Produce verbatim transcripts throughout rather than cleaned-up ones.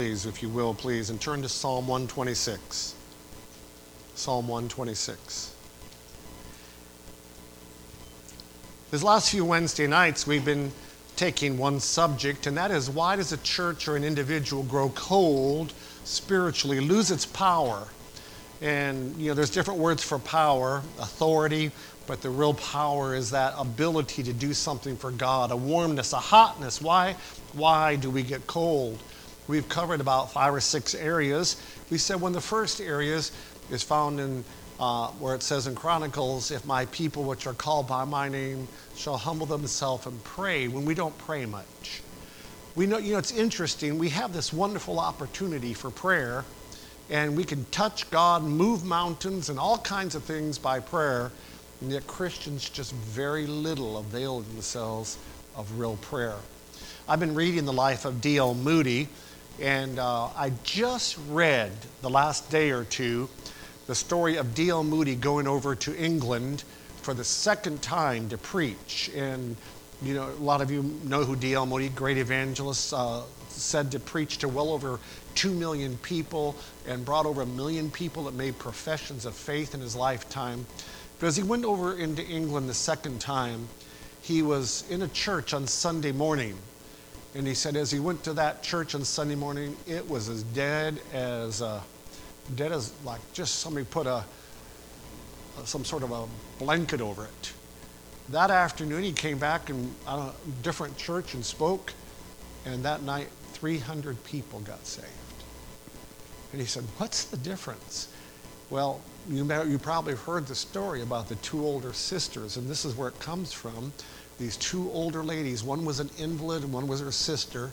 Please, if you will, please, and turn to Psalm one twenty-six. Psalm one twenty-six. These last few Wednesday nights, we've been taking one subject, and that is, why does a church or an individual grow cold spiritually, lose its power? And, you know, there's different words for power, authority, but the real power is that ability to do something for God, a warmness, a hotness. Why, why do we get cold? We've covered about five or six areas. We said one of the first areas is found in uh, where it says in Chronicles, if my people which are called by my name shall humble themselves and pray, when we don't pray much. We know, you know, it's interesting. We have this wonderful opportunity for prayer, and we can touch God, move mountains, and all kinds of things by prayer, and yet Christians just very little avail themselves of real prayer. I've been reading the life of D L Moody, and uh, I just read the last day or two the story of D L Moody going over to England for the second time to preach. And you know, a lot of you know who D L Moody, great evangelist, uh, said to preach to well over two million people and brought over a million people that made professions of faith in his lifetime. But as he went over into England the second time, he was in a church on Sunday morning. And he said as he went to that church on Sunday morning, it was as dead as, uh, dead as like just somebody put a, some sort of a blanket over it. That afternoon, he came back in a different church and spoke, and that night, three hundred people got saved. And he said, what's the difference? Well, you, may, you probably heard the story about the two older sisters, and this is where it comes from. These two older ladies, one was an invalid and one was her sister,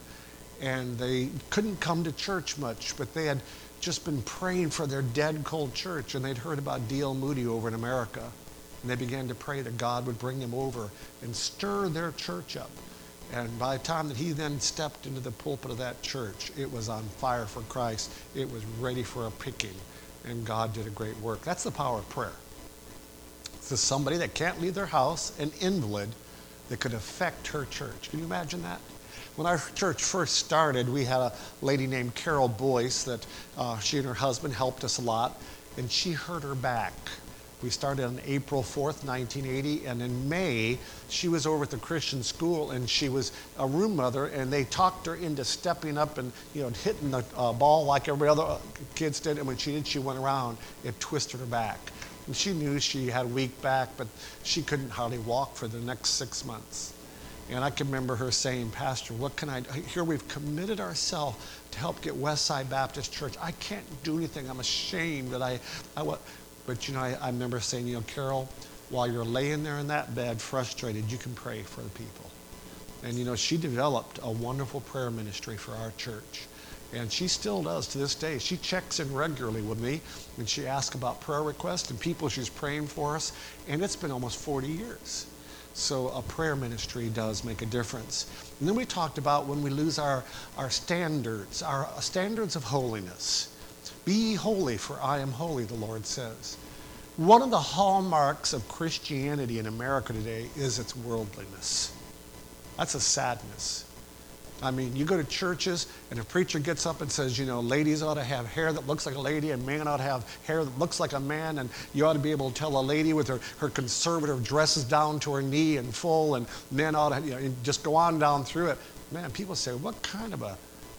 and they couldn't come to church much, but they had just been praying for their dead cold church, and they'd heard about D L Moody over in America. And they began to pray that God would bring him over and stir their church up. And by the time that he then stepped into the pulpit of that church, it was on fire for Christ. It was ready for a picking, and God did a great work. That's the power of prayer. It's just somebody that can't leave their house, an invalid, that could affect her church. Can you imagine that? When our church first started, we had a lady named Carol Boyce that uh, she and her husband helped us a lot, and she hurt her back. We started on April fourth, nineteen eighty, and in May, she was over at the Christian school, and she was a room mother, and they talked her into stepping up and, you know, hitting the uh, ball like every other kids did, and when she did, she went around, it twisted her back. And she knew she had a weak back, but she couldn't hardly walk for the next six months. And I can remember her saying, Pastor, what can I do? Here we've committed ourselves to help get Westside Baptist Church. I can't do anything. I'm ashamed that I, I what. But you know, I, I remember saying, you know, Carol, while you're laying there in that bed frustrated, you can pray for the people. And you know, she developed a wonderful prayer ministry for our church. And she still does to this day. She checks in regularly with me, and she asks about prayer requests and people she's praying for us. And it's been almost forty years. So a prayer ministry does make a difference. And then we talked about when we lose our, our standards, our standards of holiness. Be ye holy, for I am holy, the Lord says. One of the hallmarks of Christianity in America today is its worldliness. That's a sadness. I mean, you go to churches, and a preacher gets up and says, you know, ladies ought to have hair that looks like a lady, and men ought to have hair that looks like a man, and you ought to be able to tell a lady with her, her conservative dresses down to her knee and full, and men ought to, you know, just go on down through it. Man, people say, what kind of a,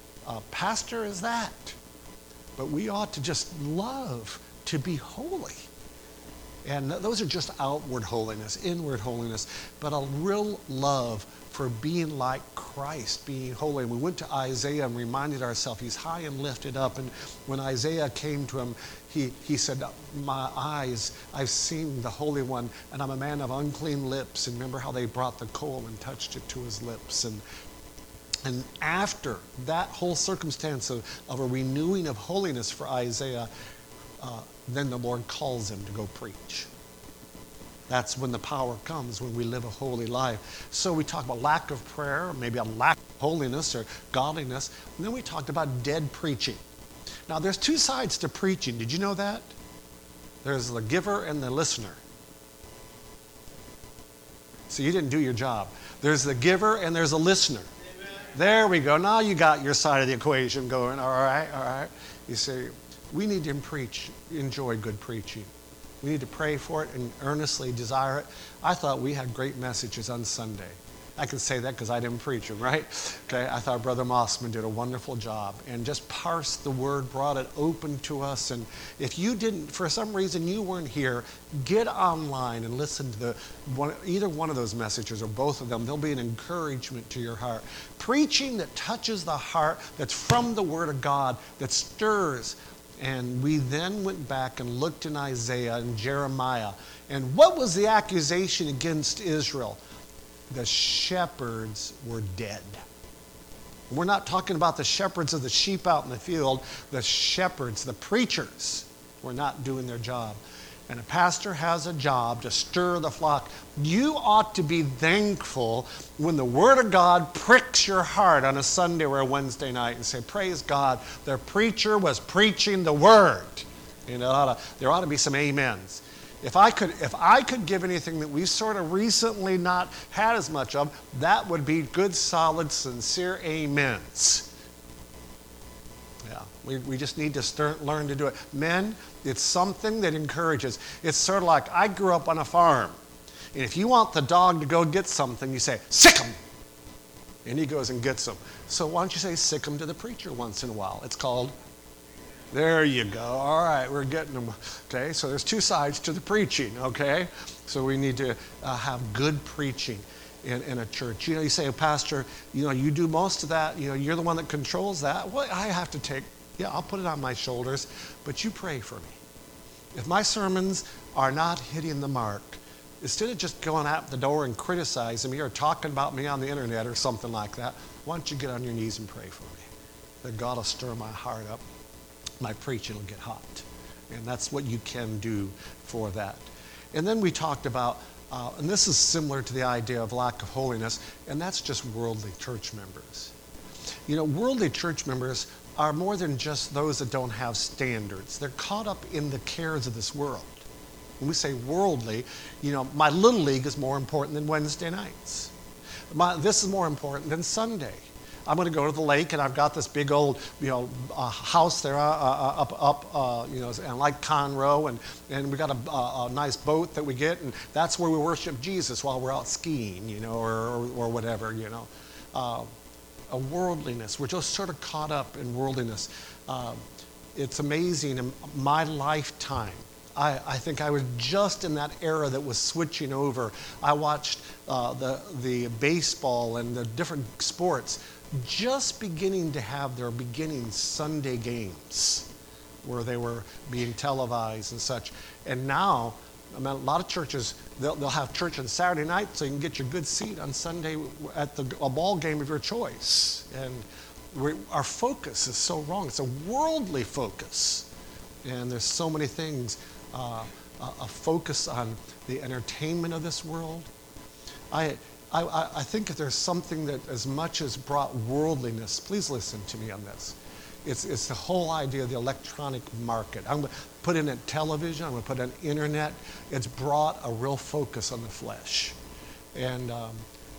a pastor is that? But we ought to just love to be holy. And those are just outward holiness, inward holiness, but a real love for being like Christ, being holy. And we went to Isaiah and reminded ourselves he's high and lifted up. And when Isaiah came to him, he, he said, my eyes, I've seen the Holy One, and I'm a man of unclean lips. And remember how they brought the coal and touched it to his lips. And And after that whole circumstance of, of a renewing of holiness for Isaiah, uh, then the Lord calls him to go preach. That's when the power comes, when we live a holy life. So we talk about lack of prayer, maybe a lack of holiness or godliness. And then we talked about dead preaching. Now there's two sides to preaching. Did you know that? There's the giver and the listener. So you didn't do your job. There's the giver and there's a listener. There we go. Now you got your side of the equation going. All right, all right. You see, we need to preach, enjoy good preaching. We need to pray for it and earnestly desire it. I thought we had great messages on Sunday. I can say that because I didn't preach them, right? Okay, I thought Brother Mossman did a wonderful job and just parsed the word, brought it open to us. And if you didn't, for some reason you weren't here, get online and listen to the one, either one of those messages or both of them. They'll be an encouragement to your heart. Preaching that touches the heart, that's from the Word of God, that stirs. And we then went back and looked in Isaiah and Jeremiah. And what was the accusation against Israel? The shepherds were dead. We're not talking about the shepherds of the sheep out in the field. The shepherds, the preachers, were not doing their job. And a pastor has a job to stir the flock. You ought to be thankful when the Word of God pricks your heart on a Sunday or a Wednesday night and say, praise God, the preacher was preaching the Word. You know, ought to, there ought to be some amens. If I could, if I could give anything that we've sort of recently not had as much of, that would be good, solid, sincere amens. Yeah, we, we just need to start, learn to do it. Men, it's something that encourages. It's sort of like I grew up on a farm. And if you want the dog to go get something, you say, sick him. And he goes and gets them. So why don't you say sick him to the preacher once in a while? It's called, there you go. All right, we're getting them. Okay, so there's two sides to the preaching, okay? So we need to uh, have good preaching in, in a church. You know, you say, Pastor, you know, you do most of that. You know, you're the one that controls that. Well, I have to take, yeah, I'll put it on my shoulders, but you pray for me. If my sermons are not hitting the mark, instead of just going out the door and criticizing me or talking about me on the internet or something like that, why don't you get on your knees and pray for me? That God will stir my heart up. My preaching will get hot. And that's what you can do for that. And then we talked about, uh, and this is similar to the idea of lack of holiness, and that's just worldly church members. You know, worldly church members are more than just those that don't have standards. They're caught up in the cares of this world. When we say worldly, you know, my little league is more important than Wednesday nights. My, this is more important than Sunday. I'm going to go to the lake, and I've got this big old, you know, uh, house there uh, uh, up, up, uh, you know, and like Conroe, and and we got a, a, a nice boat that we get, and that's where we worship Jesus while we're out skiing, you know, or or, or whatever, you know. Uh, a worldliness. We're just sort of caught up in worldliness. Uh, it's amazing. In my lifetime, I, I think I was just in that era that was switching over. I watched uh, the the baseball and the different sports just beginning to have their beginning Sunday games where they were being televised and such. And now, I mean, a lot of churches, they'll, they'll have church on Saturday night so you can get your good seat on Sunday at the, a ball game of your choice. And we're, our focus is so wrong. It's a worldly focus. And there's so many things, uh, a, a focus on the entertainment of this world. I, I, I think if there's something that as much as brought worldliness, please listen to me on this. It's, it's the whole idea of the electronic market. I'm going to put in at television, I'm going to put in internet. It's brought a real focus on the flesh. And um,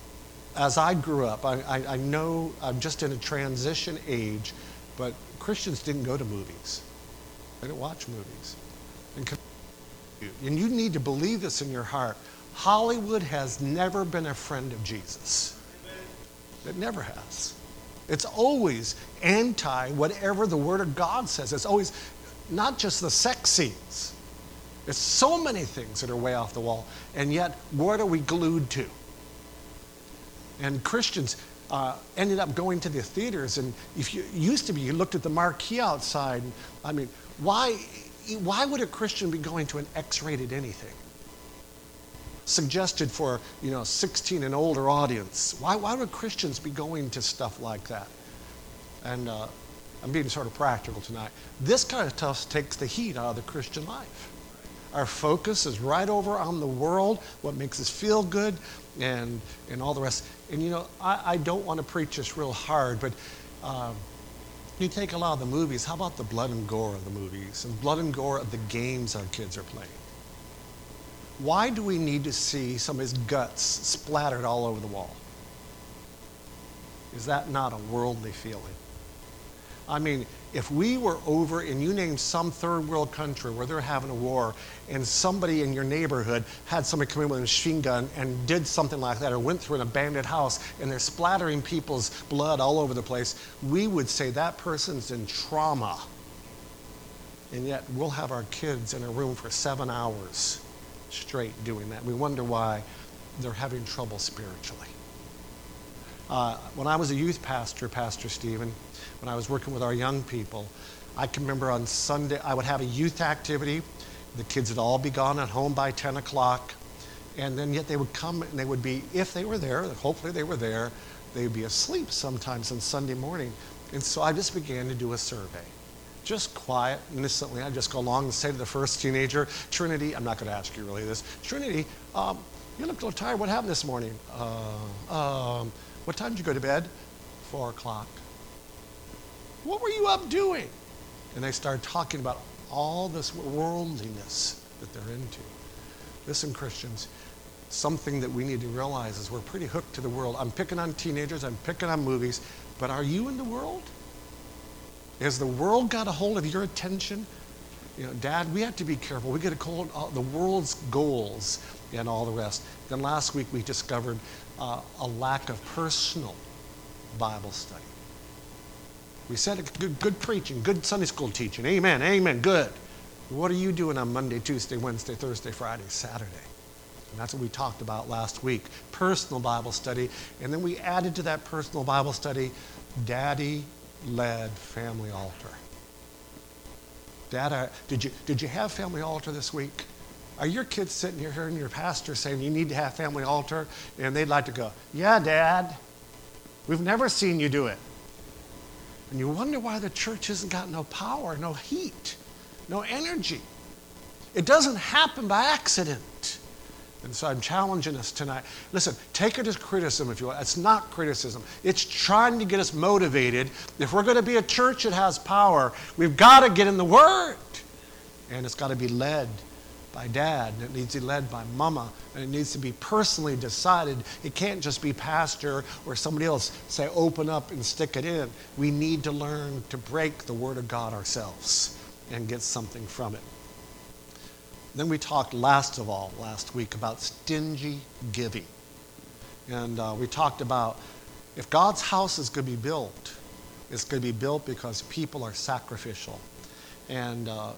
as I grew up, I, I, I know I'm just in a transition age, but Christians didn't go to movies. They didn't watch movies. And, and you need to believe this in your heart. Hollywood has never been a friend of Jesus. It never has. It's always anti whatever the Word of God says. It's always not just the sex scenes. There's so many things that are way off the wall. And yet, what are we glued to? And Christians uh, ended up going to the theaters. And if you used to be, you looked at the marquee outside. And, I mean, why, why would a Christian be going to an X-rated anything? Suggested for, you know, sixteen and older audience. Why, why would Christians be going to stuff like that? And uh, I'm being sort of practical tonight. This kind of stuff takes the heat out of the Christian life. Our focus is right over on the world, what makes us feel good, and and all the rest. And you know, I, I don't want to preach this real hard, but um, you take a lot of the movies. How about the blood and gore of the movies and blood and gore of the games our kids are playing? Why do we need to see somebody's guts splattered all over the wall? Is that not a worldly feeling? I mean, if we were over and you named some third world country where they're having a war and somebody in your neighborhood had somebody come in with a machine gun and did something like that or went through an abandoned house and they're splattering people's blood all over the place, we would say that person's in trauma. And yet we'll have our kids in a room for seven hours straight doing that. We wonder why they're having trouble spiritually. Uh, when I was a youth pastor, Pastor Stephen, when I was working with our young people, I can remember on Sunday, I would have a youth activity. The kids would all be gone at home by ten o'clock. And then yet they would come and they would be, if they were there, hopefully they were there, they would be asleep sometimes on Sunday morning. And so I just began to do a survey. Just quiet, innocently. I'd just go along and say to the first teenager, Trinity, I'm not going to ask you really this, Trinity, um, you look a little tired. What happened this morning? Uh, um, what time did you go to bed? Four o'clock. What were you up doing? And they started talking about all this worldliness that they're into. Listen, Christians, something that we need to realize is we're pretty hooked to the world. I'm picking on teenagers, I'm picking on movies, but are you in the world? Has the world got a hold of your attention? You know, Dad, we have to be careful. We get a hold of the world's goals and all the rest. Then last week we discovered uh, a lack of personal Bible study. We said it, good, good preaching, good Sunday school teaching. Amen, amen, good. What are you doing on Monday, Tuesday, Wednesday, Thursday, Friday, Saturday? And that's what we talked about last week, personal Bible study. And then we added to that personal Bible study, Daddy-led family altar. Dad, uh, did you, did you have family altar this week? Are your kids sitting here hearing your pastor saying you need to have family altar? And they'd like to go, yeah, Dad. We've never seen you do it. And you wonder why the church hasn't got no power, no heat, no energy. It doesn't happen by accident. And so I'm challenging us tonight. Listen, take it as criticism if you want. It's not criticism. It's trying to get us motivated. If we're going to be a church that has power, we've got to get in the Word. And it's got to be led by Dad, and it needs to be led by Mama, and it needs to be personally decided. It can't just be pastor or somebody else say open up and stick it in. We need to learn to break the Word of God ourselves and get something from it. Then we talked last of all last week about stingy giving. And uh, we talked about if God's house is going to be built, it's going to be built because people are sacrificial. And uh,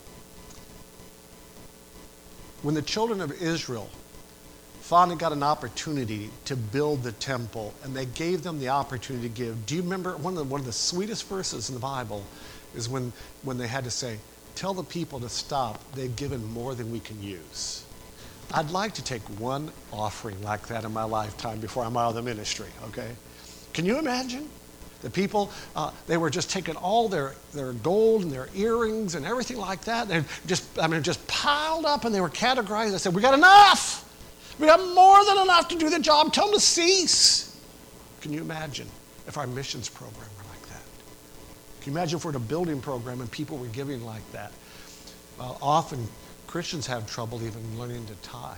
when the children of Israel finally got an opportunity to build the temple, and they gave them the opportunity to give, do you remember one of the, one of the sweetest verses in the Bible is when, when they had to say, tell the people to stop, they've given more than we can use. I'd like to take one offering like that in my lifetime before I'm out of the ministry, okay? Can you imagine? The people, uh, they were just taking all their, their gold and their earrings and everything like that. They just, I mean, just piled up, and they were categorized. They said, we got enough. We got more than enough to do the job. Tell them to cease. Can you imagine if our missions program were like that? Can you imagine if we're in a building program and people were giving like that? Well, often Christians have trouble even learning to tithe.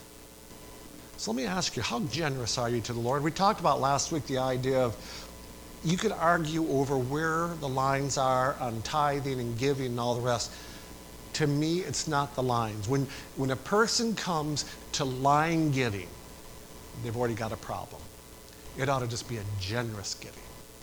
So let me ask you, how generous are you to the Lord? We talked about last week the idea of you could argue over where the lines are on tithing and giving and all the rest. To me, it's not the lines. When, when a person comes to line giving, they've already got a problem. It ought to just be a generous giving.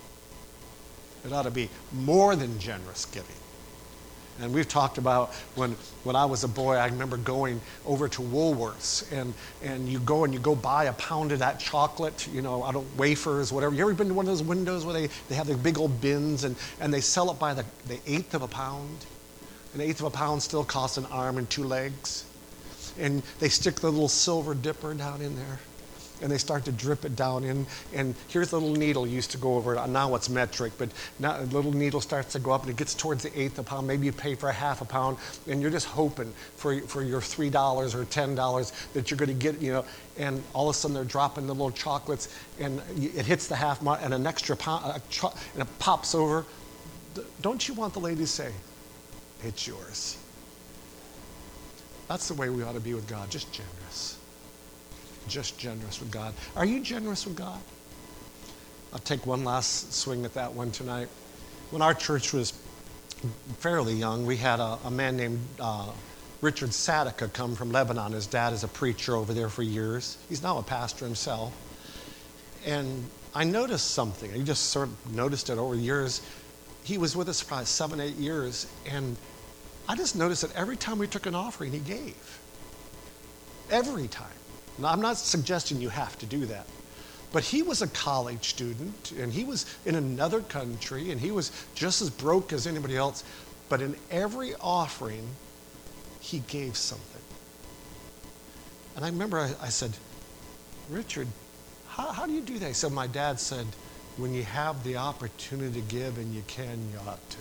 It ought to be more than generous giving. And we've talked about when, when I was a boy, I remember going over to Woolworths, and, and you go and you go buy a pound of that chocolate, you know, I don't, wafers, whatever. You ever been to one of those windows where they, they have the big old bins, and, and they sell it by the, the eighth of a pound? An eighth of a pound still costs an arm and two legs. And they stick the little silver dipper down in there, and they start to drip it down in. And here's the little needle used to go over it. Now it's metric, but now the little needle starts to go up, and it gets towards the eighth of a pound. Maybe you pay for a half a pound, and you're just hoping for, for your three dollars or ten dollars that you're going to get, you know. And all of a sudden they're dropping the little chocolates, and it hits the half mark, and an extra pound, a cho- and it pops over. Don't you want the lady to say, it's yours? That's the way we ought to be with God, just generous. Just generous with God. Are you generous with God? I'll take one last swing at that one tonight. When our church was fairly young, we had a, a man named uh, Richard Sadaka come from Lebanon. His dad is a preacher over there for years. He's now a pastor himself. And I noticed something. I just sort of noticed it over years. He was with us for probably seven, eight years, and I just noticed that every time we took an offering, he gave. Every time. Now, I'm not suggesting you have to do that. But he was a college student, and he was in another country, and he was just as broke as anybody else. But in every offering, he gave something. And I remember I, I said, Richard, how, how do you do that? He said, my dad said, when you have the opportunity to give and you can, you ought to.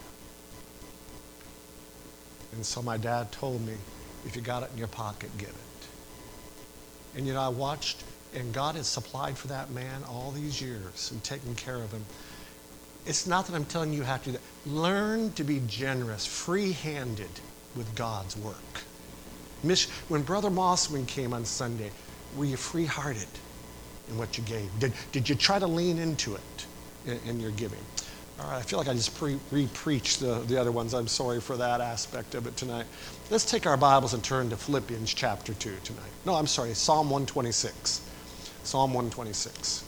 And so my dad told me, if you got it in your pocket, give it. And you know, I watched, and God has supplied for that man all these years and taken care of him. It's not that I'm telling you you have to do that. Learn to be generous, free-handed with God's work. When Brother Mossman came on Sunday, were you free-hearted in what you gave? Did, did you try to lean into it in, in your giving? All right, I feel like I just pre- re-preached the, the other ones. I'm sorry for that aspect of it tonight. Let's take our Bibles and turn to Philippians chapter two tonight. No, I'm sorry, Psalm one twenty-six. Psalm one twenty-six.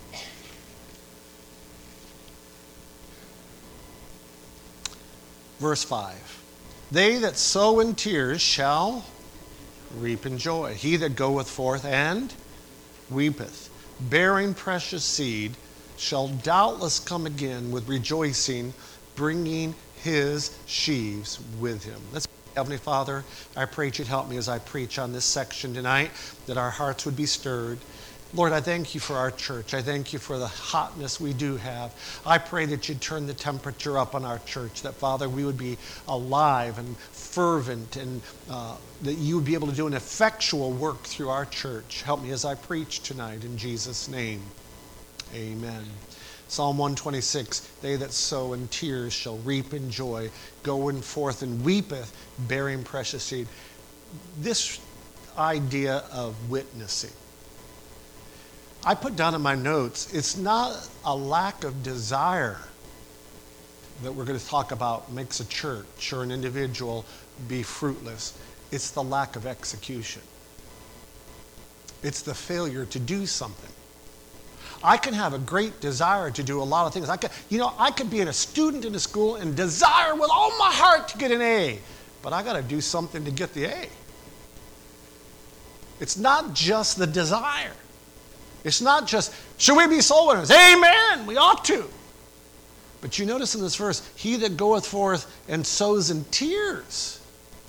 Verse five. They that sow in tears shall reap in joy. He that goeth forth and weepeth, bearing precious seed, shall doubtless come again with rejoicing, bringing his sheaves with him. Let's pray. Heavenly Father, I pray that you'd help me as I preach on this section tonight, that our hearts would be stirred. Lord, I thank you for our church. I thank you for the hotness we do have. I pray that you'd turn the temperature up on our church, that, Father, we would be alive and fervent, and uh, that you would be able to do an effectual work through our church. Help me as I preach tonight in Jesus' name. Amen. Psalm one twenty-six, they that sow in tears shall reap in joy, going forth and weepeth, bearing precious seed. This idea of witnessing, I put down in my notes, it's not a lack of desire that we're going to talk about makes a church or an individual be fruitless. It's the lack of execution. It's the failure to do something. I can have a great desire to do a lot of things. I could, you know, I could be a student in a school and desire with all my heart to get an A, but I got to do something to get the A. It's not just the desire. It's not just, should we be soul winners? Amen, we ought to. But you notice in this verse, he that goeth forth and sows in tears.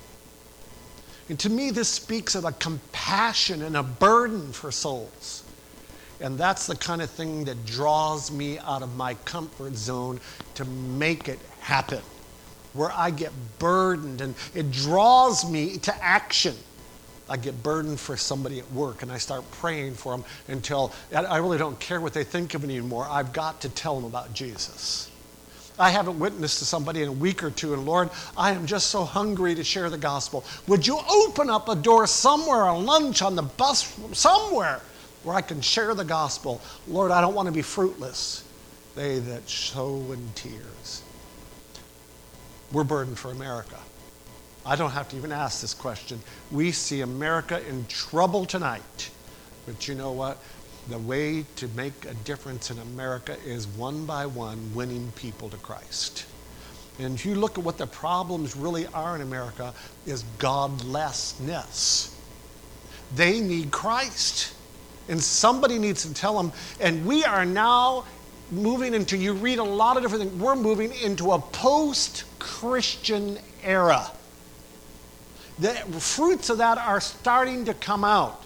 And to me, this speaks of a compassion and a burden for souls. And that's the kind of thing that draws me out of my comfort zone to make it happen, where I get burdened and it draws me to action. I get burdened for somebody at work and I start praying for them until I really don't care what they think of me anymore. I've got to tell them about Jesus. I haven't witnessed to somebody in a week or two, and Lord, I am just so hungry to share the gospel. Would you open up a door somewhere, a lunch on the bus, somewhere, where I can share the gospel? Lord, I don't want to be fruitless. They that sow in tears. We're burdened for America. I don't have to even ask this question. We see America in trouble tonight. But you know what? The way to make a difference in America is one by one winning people to Christ. And if you look at what the problems really are in America, is godlessness. They need Christ. And somebody needs to tell them. And we are now moving into, you read a lot of different things, we're moving into a post-Christian era. The fruits of that are starting to come out.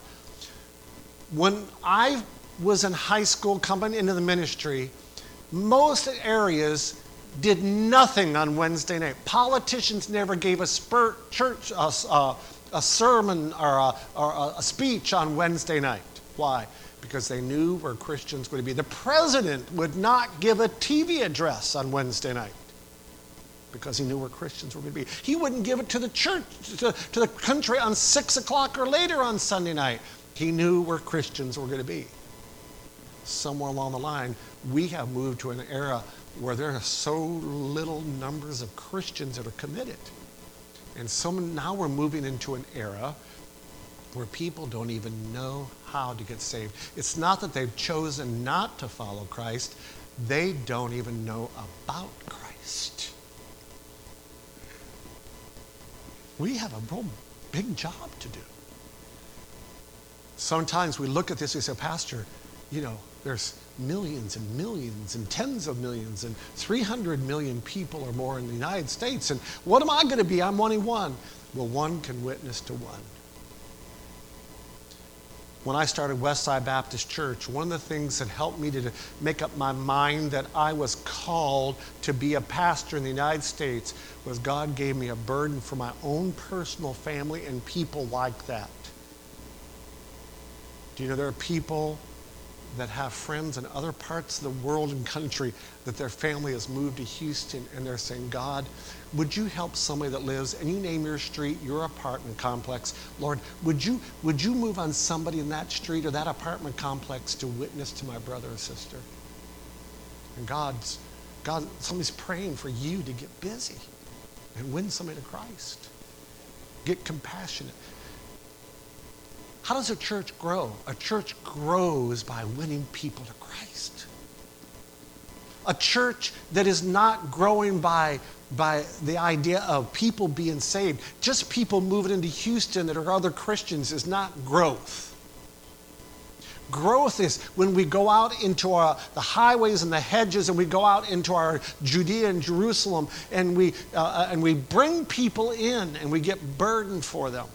When I was in high school coming into the ministry, most areas did nothing on Wednesday night. Politicians never gave a spur, church a, a, a sermon or, a, or a speech on Wednesday night. Why? Because they knew where Christians would be. The president would not give a T V address on Wednesday night because he knew where Christians were going to be. He wouldn't give it to the church, to, to the country on six o'clock or later on Sunday night. He knew where Christians were going to be. somewhere along the line, we have moved to an era where there are so little numbers of Christians that are committed. And so now we're moving into an era where people don't even know how to get saved. It's not that they've chosen not to follow Christ, they don't even know about Christ. We have a real big job to do. Sometimes we look at this and say, Pastor, you know, there's millions and millions and tens of millions and three hundred million people or more in the United States. And what am I going to be? I'm only one. Well, one can witness to one. When I started Westside Baptist Church, one of the things that helped me to make up my mind that I was called to be a pastor in the United States was God gave me a burden for my own personal family and people like that. Do you know there are people that have friends in other parts of the world and country that their family has moved to Houston and they're saying, God, would you help somebody that lives, and you name your street, your apartment complex, Lord, would you, would you move on somebody in that street or that apartment complex to witness to my brother or sister? And God's, God, somebody's praying for you to get busy and win somebody to Christ. Get compassionate. How does a church grow? A church grows by winning people to Christ. A church that is not growing by, by the idea of people being saved, just people moving into Houston that are other Christians, is not growth. Growth is when we go out into our, the highways and the hedges, and we go out into our Judea and Jerusalem, and we, uh, and we bring people in and we get burdened for them.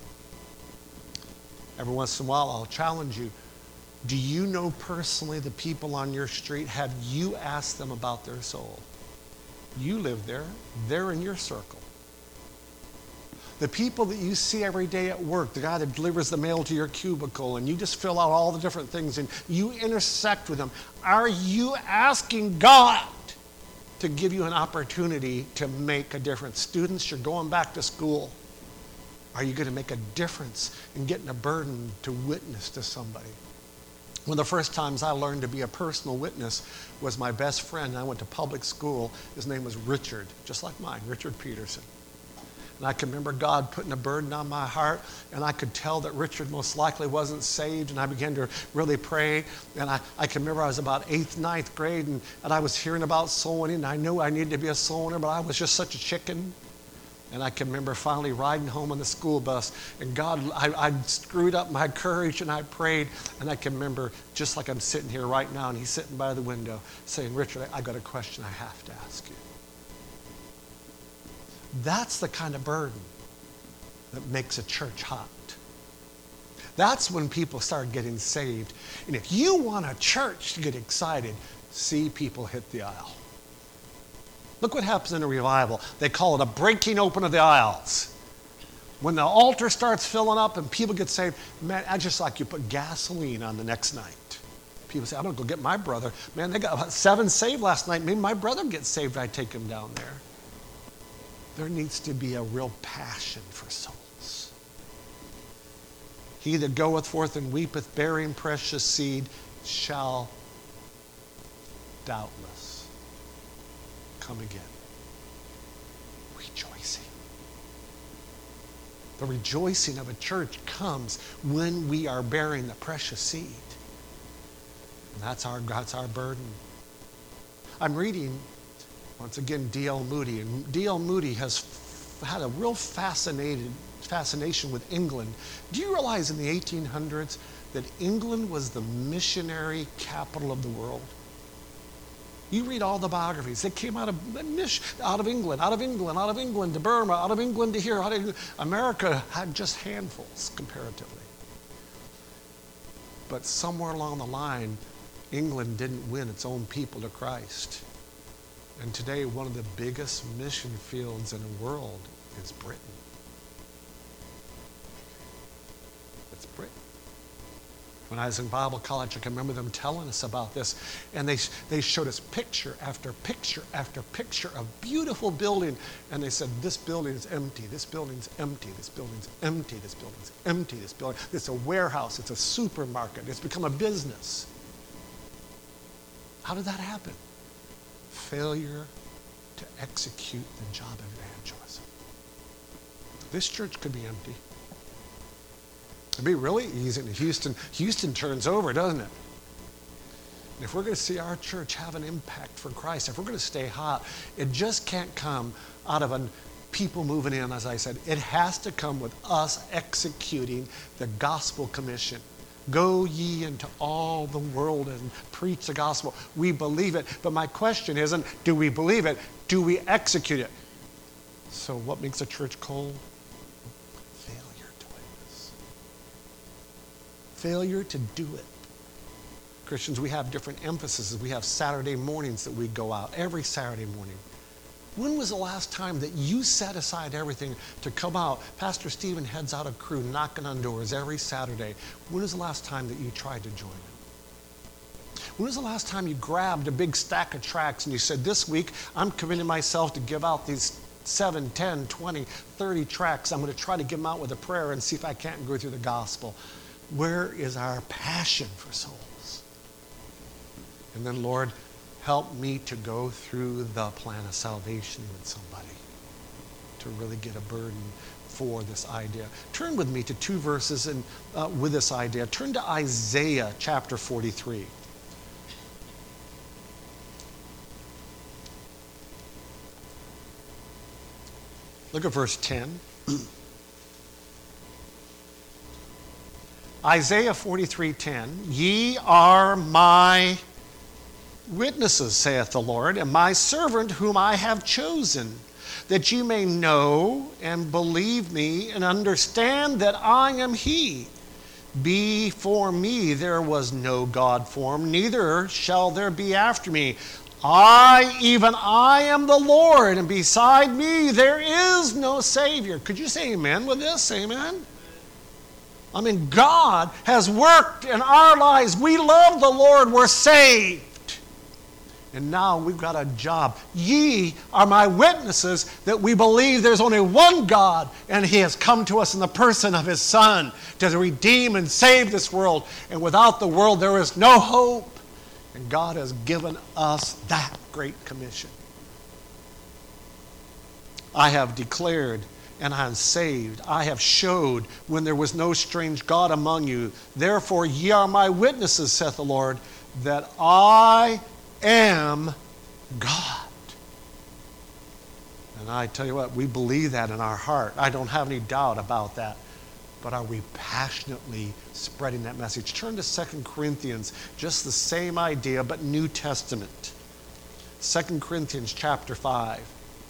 Every once in a while, I'll challenge you. Do you know personally the people on your street? Have you asked them about their soul? You live there. They're in your circle. The people that you see every day at work, the guy that delivers the mail to your cubicle, and you just fill out all the different things, and you intersect with them. Are you asking God to give you an opportunity to make a difference? Students, you're going back to school. Are you going to make a difference in getting a burden to witness to somebody? One of the first times I learned to be a personal witness was my best friend. I went to public school. His name was Richard, just like mine, Richard Peterson. And I can remember God putting a burden on my heart, and I could tell that Richard most likely wasn't saved, and I began to really pray. And I, I can remember I was about eighth, ninth grade, and, and I was hearing about soul winning, and I knew I needed to be a soul winner, but I was just such a chicken. And I can remember finally riding home on the school bus, and God, I, I screwed up my courage, and I prayed, and I can remember just like I'm sitting here right now, and he's sitting by the window saying, Richard, I, I got a question I have to ask you. That's the kind of burden that makes a church hot. That's when people start getting saved. And if you want a church to get excited, see people hit the aisle. Look what happens in a revival. They call it a breaking open of the aisles. When the altar starts filling up and people get saved, man, I just like you put gasoline on the next night. People say, I'm going to go get my brother. Man, they got about seven saved last night. Maybe my brother gets saved. I take him down there. There needs to be a real passion for souls. He that goeth forth and weepeth, bearing precious seed, shall doubtless come again, rejoicing. The rejoicing of a church comes when we are bearing the precious seed. And that's our, that's our burden. I'm reading, once again, D L Moody. And D L Moody has f- had a real fascinated, fascination with England. Do you realize in the eighteen hundreds that England was the missionary capital of the world? You read all the biographies. They came out of out of England, out of England, out of England to Burma, out of England to here. Out of, America had just handfuls comparatively. But somewhere along the line, England didn't win its own people to Christ. And today, one of the biggest mission fields in the world is Britain. It's Britain. When I was in Bible college, I can remember them telling us about this. And they, they showed us picture after picture after picture of beautiful building. And they said, this building is empty, this building's empty, this building's empty, this building's empty, this building. It's a warehouse, it's a supermarket, it's become a business. How did that happen? Failure to execute the job of evangelism. This church could be empty. It'd be really easy in Houston. Houston turns over, doesn't it? And if we're going to see our church have an impact for Christ, if we're going to stay hot, it just can't come out of an people moving in, as I said. It has to come with us executing the gospel commission. Go ye into all the world and preach the gospel. We believe it. But my question isn't, do we believe it? Do we execute it? So what makes a church cold? Failure to witness. Failure to do it. Christians, we have different emphases. We have Saturday mornings that we go out, every Saturday morning. When was the last time that you set aside everything to come out? Pastor Stephen heads out a crew knocking on doors every Saturday. When was the last time that you tried to join him? When was the last time you grabbed a big stack of tracts and you said, this week I'm committing myself to give out these seven, ten, twenty, thirty tracts. I'm going to try to give them out with a prayer and see if I can't go through the gospel. Where is our passion for souls? And then, Lord, help me to go through the plan of salvation with somebody to really get a burden for this idea. Turn with me to two verses and uh, with this idea. Turn to Isaiah chapter forty-three. Look at verse ten. Isaiah forty-three ten. Ye are my witnesses, saith the Lord, and my servant whom I have chosen, that you may know and believe me and understand that I am he. Before me there was no God formed, neither shall there be after me. I, even I am the Lord, and beside me there is no Savior. Could you say amen with this? Amen? I mean, God has worked in our lives. We love the Lord. We're saved. And now we've got a job. Ye are my witnesses that we believe there's only one God, and he has come to us in the person of his Son to redeem and save this world. And without the world, there is no hope. And God has given us that great commission. I have declared and I am saved. I have showed when there was no strange God among you. Therefore, ye are my witnesses, saith the Lord, that I am God. And I tell you what, we believe that in our heart. I don't have any doubt about that. But are we passionately spreading that message? Turn to Second Corinthians, just the same idea, but New Testament. Second Corinthians chapter five.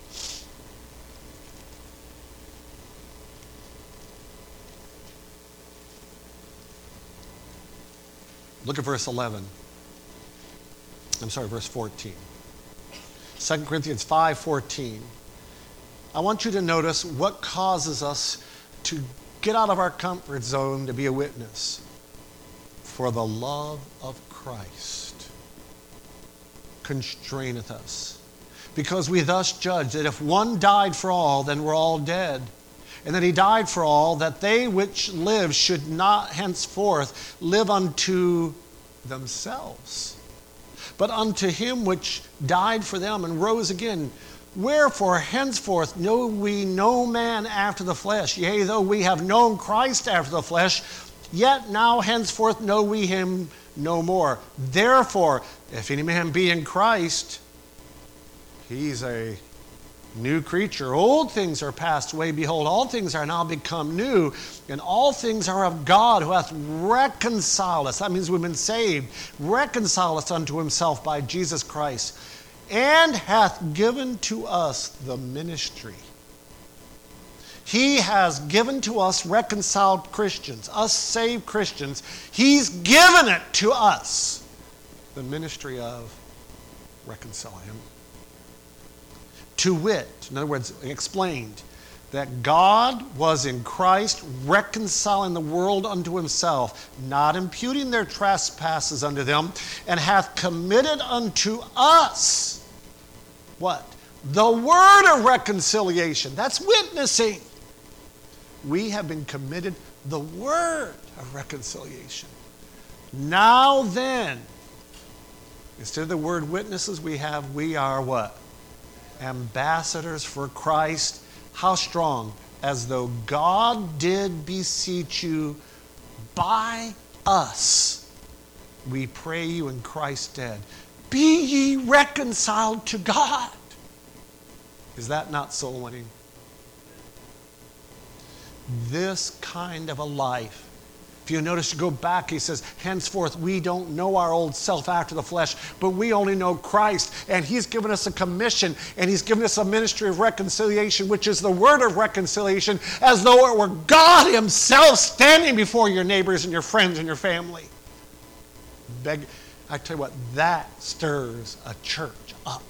Look at verse eleven. I'm sorry, verse fourteen. Second Corinthians five fourteen. I want you to notice what causes us to get out of our comfort zone to be a witness. For the love of Christ constraineth us. Because we thus judge that if one died for all, then we're all dead. And that he died for all, that they which live should not henceforth live unto themselves, but unto him which died for them and rose again. Wherefore henceforth know we no man after the flesh. Yea, though we have known Christ after the flesh, yet now henceforth know we him no more. Therefore, if any man be in Christ, he's a new creature. Old things are passed away. Behold, all things are now become new. And all things are of God, who hath reconciled us. That means we've been saved. Reconciled us unto himself by Jesus Christ. And hath given to us the ministry. He has given to us reconciled Christians, us saved Christians. He's given it to us. The ministry of reconciling. To wit, in other words, explained, that God was in Christ reconciling the world unto himself, not imputing their trespasses unto them, and hath committed unto us, what? The word of reconciliation. That's witnessing. We have been committed the word of reconciliation. Now then, Instead of the word witnesses, we have, we are what? Ambassadors for Christ. How strong? As though God did beseech you by us. We pray you in Christ's stead. Be ye reconciled to God. Is that not soul winning? This kind of a life. If you notice, you go back, he says, henceforth we don't know our old self after the flesh, but we only know Christ. And he's given us a commission, and he's given us a ministry of reconciliation, which is the word of reconciliation, as though it were God himself standing before your neighbors and your friends and your family. Beg, I tell you what, that stirs a church up.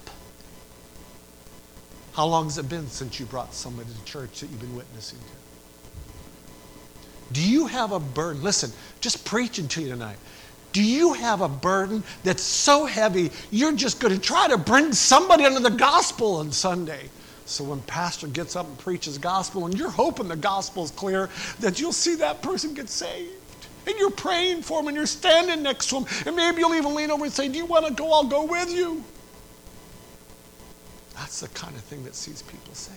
How long has it been since you brought somebody to church that you've been witnessing to? Do you have a burden? Listen, just preaching to you tonight. Do you have a burden that's so heavy you're just going to try to bring somebody under the gospel on Sunday? So when pastor gets up and preaches gospel and you're hoping the gospel is clear, that you'll see that person get saved. And you're praying for them and you're standing next to them. And maybe you'll even lean over and say, do you want to go? I'll go with you. That's the kind of thing that sees people saved.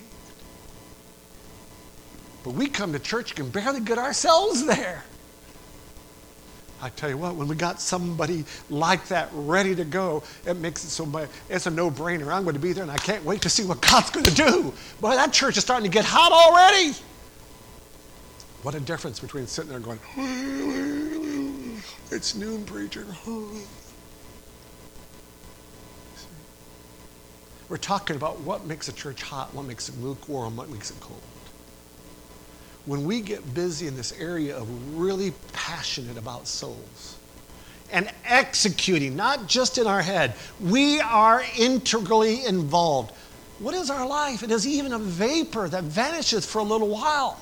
But we come to church and can barely get ourselves there. I tell you what, when we got somebody like that ready to go, it makes it so much, it's a no-brainer. I'm going to be there and I can't wait to see what God's going to do. Boy, that church is starting to get hot already. What a difference between sitting there going, it's noon, preacher. We're talking about what makes a church hot, what makes it lukewarm, what makes it cold. When we get busy in this area of really passionate about souls and executing, not just in our head, we are integrally involved. What is our life? It is even a vapor that vanishes for a little while.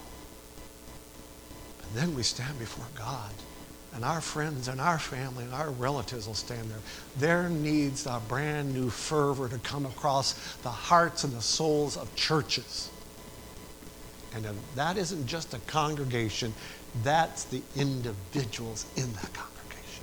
And then we stand before God, and our friends and our family and our relatives will stand there. There needs a brand new fervor to come across the hearts and the souls of churches. And that isn't just a congregation, that's the individuals in that congregation.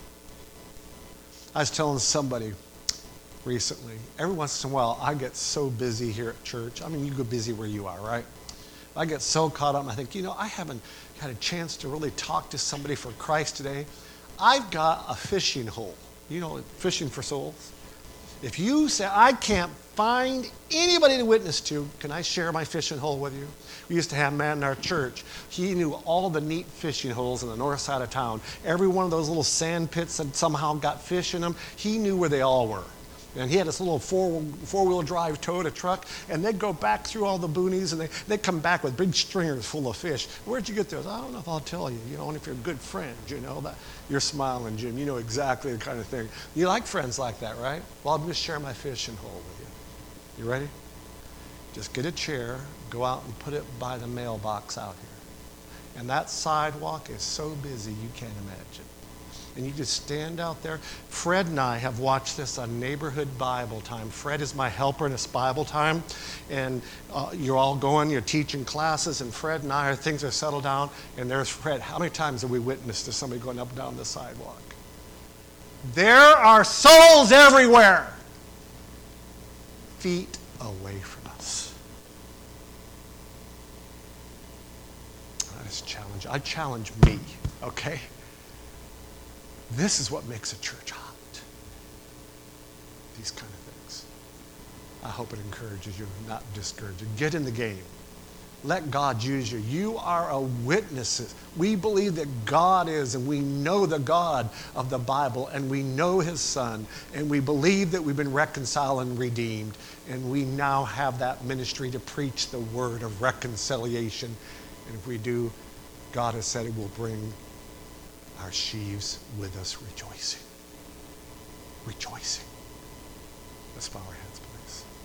I was telling somebody recently, every once in a while I get so busy here at church. I mean, you go busy where you are, right? I get so caught up and I think, you know, I haven't had a chance to really talk to somebody for Christ today. I've got a fishing hole. You know, fishing for souls. If you say, I can't find anybody to witness to, can I share my fishing hole with you? We used to have a man in our church. He knew all the neat fishing holes in the north side of town. Every one of those little sand pits that somehow got fish in them, he knew where they all were. And he had this little four, four-wheel drive Toyota truck, and they'd go back through all the boonies, and they, they'd come back with big stringers full of fish. Where'd you get those? I don't know if I'll tell you. You know, and if you're a good friend, you know, that you're smiling, Jim. You know exactly the kind of thing. You like friends like that, right? Well, I'll just share my fishing hole with you. You ready? Just get a chair, go out and put it by the mailbox out here. And that sidewalk is so busy you can't imagine. And you just stand out there. Fred and I have watched this on Neighborhood Bible Time. Fred is my helper in this Bible time. And uh, you're all going, you're teaching classes, and Fred and I, things are settled down, and there's Fred. How many times have we witnessed to somebody going up and down the sidewalk? There are souls everywhere. Feet away from us. I just challenge, I challenge me, okay? This is what makes a church hot. These kind of things. I hope it encourages you, not discourages you. Get in the game. Let God use you. You are a witness. We believe that God is, and we know the God of the Bible, and we know his Son, and we believe that we've been reconciled and redeemed, and we now have that ministry to preach the word of reconciliation. And if we do, God has said it will bring our sheaves with us rejoicing. Rejoicing. Let's bow our heads, please.